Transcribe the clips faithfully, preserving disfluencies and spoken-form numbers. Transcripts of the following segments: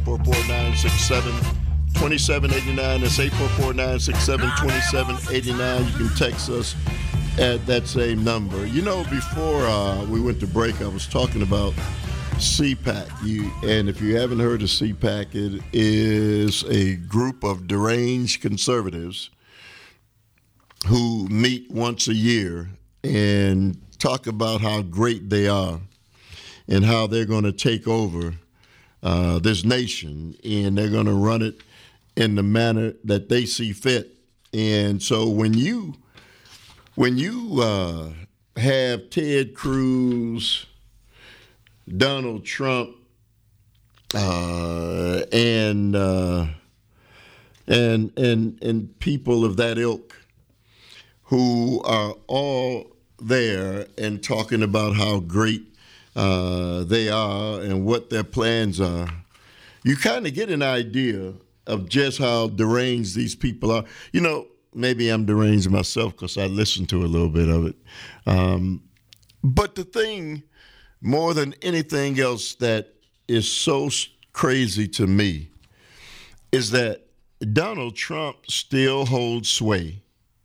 four four, nine six seven, two seven eight nine. That's eight four four, nine six seven, two seven eight nine. You can text us at that same number. You know, before uh, we went to break, I was talking about C PAC. You, and if you haven't heard of C PAC, it is a group of deranged conservatives who meet once a year and talk about how great they are and how they're going to take over uh, this nation, and they're going to run it in the manner that they see fit. And so when you when you uh, have Ted Cruz, Donald Trump, uh, and uh, and and and people of that ilk who are all there and talking about how great uh, they are and what their plans are, you kind of get an idea of just how deranged these people are. You know, maybe I'm deranged myself because I listened to a little bit of it. Um, but the thing, more than anything else, that is so crazy to me is that Donald Trump still holds sway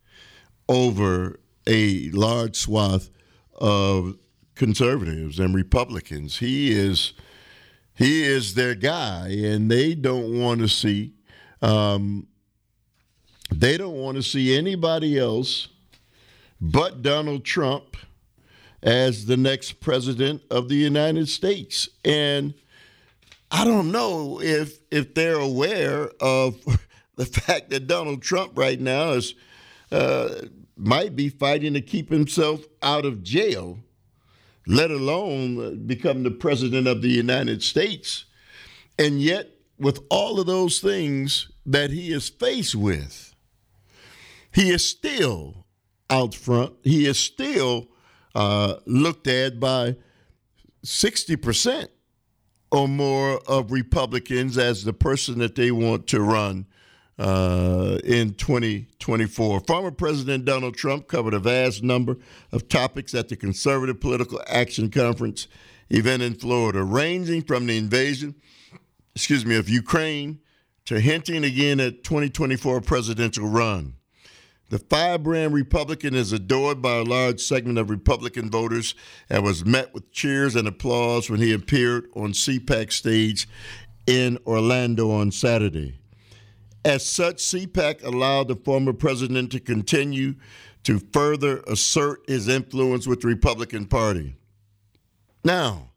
over a large swath of conservatives and Republicans. He is he is their guy, and they don't want to see um, they don't want to see anybody else but Donald Trump as the next president of the United States. And I don't know if if they're aware of the fact that Donald Trump right now is uh, might be fighting to keep himself out of jail, let alone become the president of the United States. And yet, with all of those things that he is faced with, he is still out front. He is still uh, looked at by sixty percent or more of Republicans as the person that they want to run uh, in twenty twenty-four. Former President Donald Trump covered a vast number of topics at the Conservative Political Action Conference event in Florida, ranging from the invasion, excuse me, of Ukraine to hinting again at twenty twenty-four presidential run. The firebrand Republican is adored by a large segment of Republican voters and was met with cheers and applause when he appeared on C PAC stage in Orlando on Saturday. As such, C PAC allowed the former president to continue to further assert his influence with the Republican Party. Now,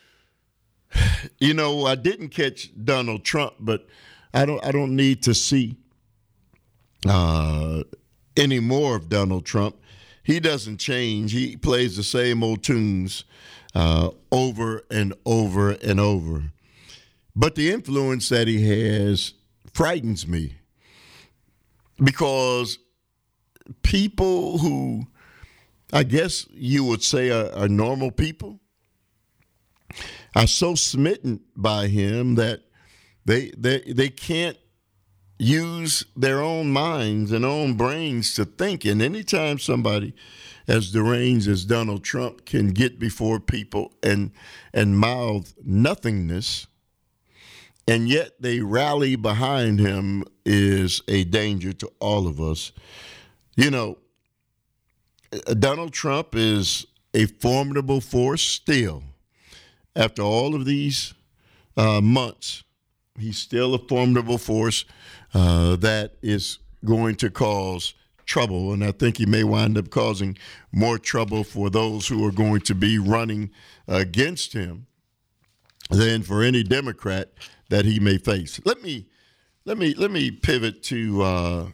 you know, I didn't catch Donald Trump, but I don't I don't need to see uh, any more of Donald Trump. He doesn't change. He plays the same old tunes uh, over and over and over. But the influence that he has frightens me, because people who I guess you would say are, are normal people are so smitten by him that they they they can't use their own minds and own brains to think. And anytime somebody as deranged as Donald Trump can get before people and and mouth nothingness, and yet they rally behind him, is a danger to all of us. You know, Donald Trump is a formidable force still. After all of these uh, months, he's still a formidable force uh, that is going to cause trouble. And I think he may wind up causing more trouble for those who are going to be running against him than for any Democrat that he may face. Let me let me let me pivot to uh,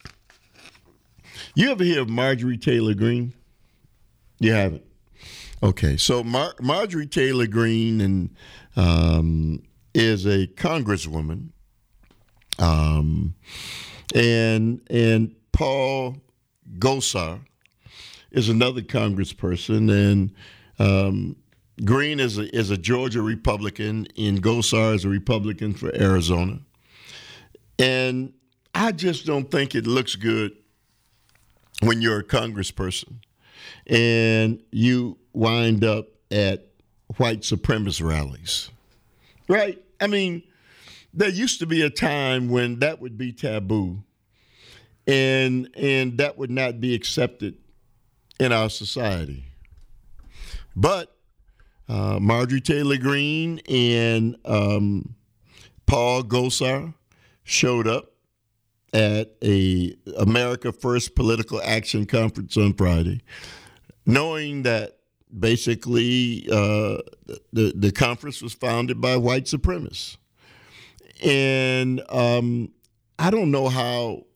you ever hear of Marjorie Taylor Greene? You haven't. Okay, so Mar- Marjorie Taylor Greene and um, is a congresswoman, um, and and Paul Gosar is another congressperson, and um, Greene is a, is a Georgia Republican, and Gosar is a Republican for Arizona. And I just don't think it looks good when you're a congressperson and you wind up at white supremacist rallies, right? I mean, there used to be a time when that would be taboo, and and that would not be accepted in our society. But uh, Marjorie Taylor Greene and um, Paul Gosar showed up at a America First Political Action Conference on Friday, knowing that basically uh, the, the conference was founded by white supremacists. And um, I don't know how,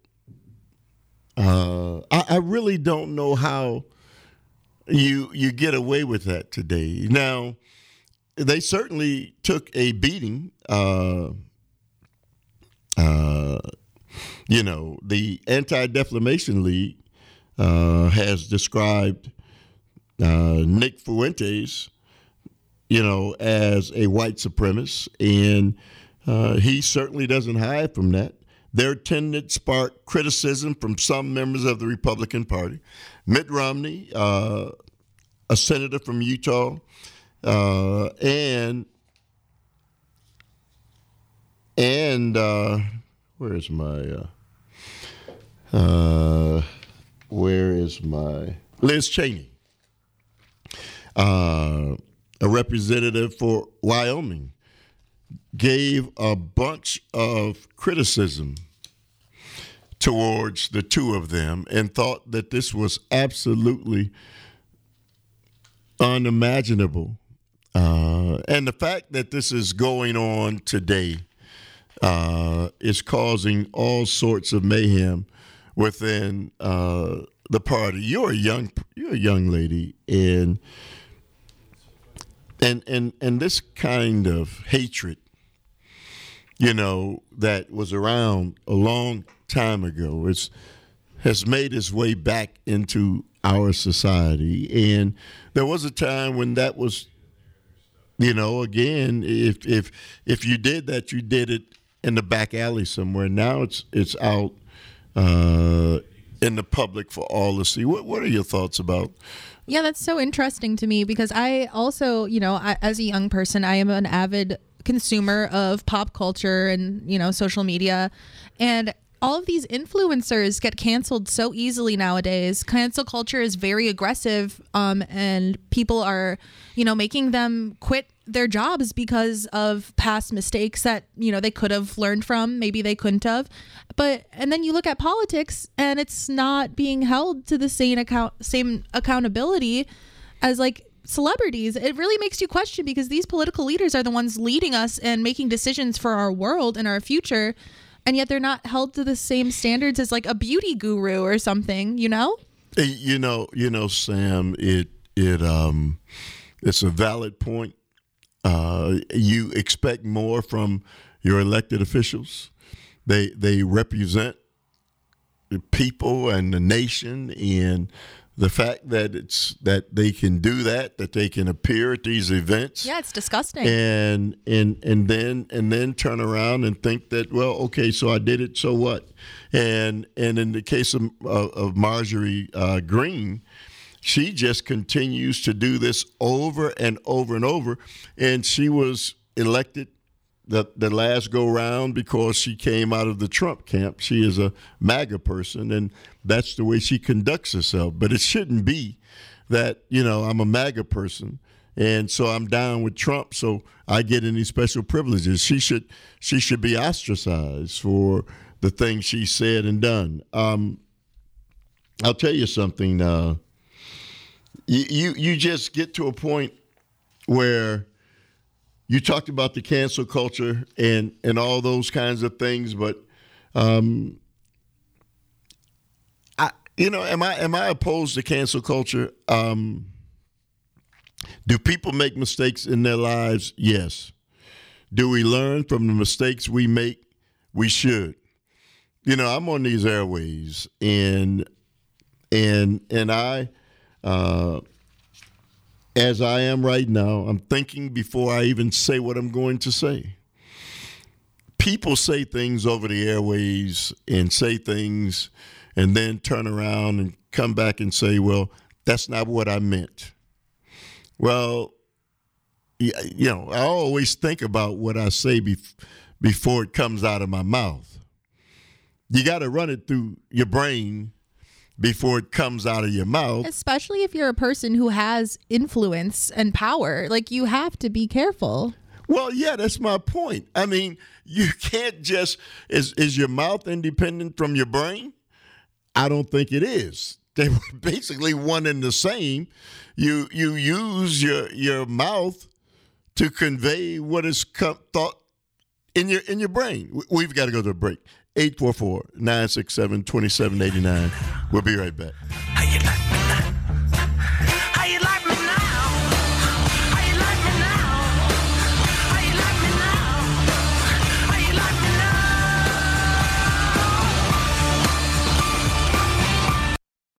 uh, I, I really don't know how you you get away with that today. Now, they certainly took a beating. Uh, uh, you know, the Anti-Defamation League uh, has described uh, Nick Fuentes, you know, as a white supremacist, and uh, he certainly doesn't hide from that. Their attendance sparked criticism from some members of the Republican Party. Mitt Romney, uh, a senator from Utah, uh, and and uh, where is my uh, uh, where is my Liz Cheney, uh, a representative for Wyoming, gave a bunch of criticism towards the two of them and thought that this was absolutely unimaginable. Uh, and the fact that this is going on today uh, is causing all sorts of mayhem within uh, the party. You're a young, you're a young lady, and and and and this kind of hatred, you know, that was around a long time ago, it's has made its way back into our society. And there was a time when that was, you know, again, if if if you did that, you did it in the back alley somewhere. Now it's it's out uh, in the public for all to see. What what are your thoughts about? Yeah, that's so interesting to me, because I also, you know, I, as a young person, I am an avid consumer of pop culture and, you know, social media, and all of these influencers get canceled so easily nowadays. Cancel culture is very aggressive, um, and people are, you know, making them quit their jobs because of past mistakes that, you know, they could have learned from, maybe they couldn't have. But and then you look at politics, and it's not being held to the same account, same accountability as like celebrities. It really makes you question, because these political leaders are the ones leading us and making decisions for our world and our future. And yet they're not held to the same standards as like a beauty guru or something, you know? You know, you know, Sam, it it um it's a valid point. Uh, you expect more from your elected officials. They they represent the people and the nation, and the fact that it's that they can do that, that they can appear at these events. Yeah, it's disgusting. And and and then and then turn around and think that, well, okay, so I did it, so what? And and in the case of uh, of Marjorie uh, Greene, she just continues to do this over and over and over. And she was elected the the last go round because she came out of the Trump camp. She is a MAGA person, and that's the way she conducts herself. But it shouldn't be that, you know, I'm a MAGA person, and so I'm down with Trump, so I get any special privileges. She should she should be ostracized for the things she said and done. Um, I'll tell you something. Uh, you, you you just get to a point where you talked about the cancel culture and, and all those kinds of things, but um, I you know am I am I opposed to cancel culture? Um, do people make mistakes in their lives? Yes. Do we learn from the mistakes we make? We should. You know, I'm on these airways, and and and I. Uh, As I am right now, I'm thinking before I even say what I'm going to say. People say things over the airways and say things and then turn around and come back and say, well, that's not what I meant. Well, you know, I always think about what I say bef- before it comes out of my mouth. You got to run it through your brain before it comes out of your mouth. Especially if you're a person who has influence and power. Like, you have to be careful. Well, yeah, that's my point. I mean, you can't just, is, is your mouth independent from your brain? I don't think it is. They're basically one and the same. You you use your your mouth to convey what is com- thought in your in your brain. We've got to go to a break. eight four four, nine six seven, two seven eight nine. We'll be right back.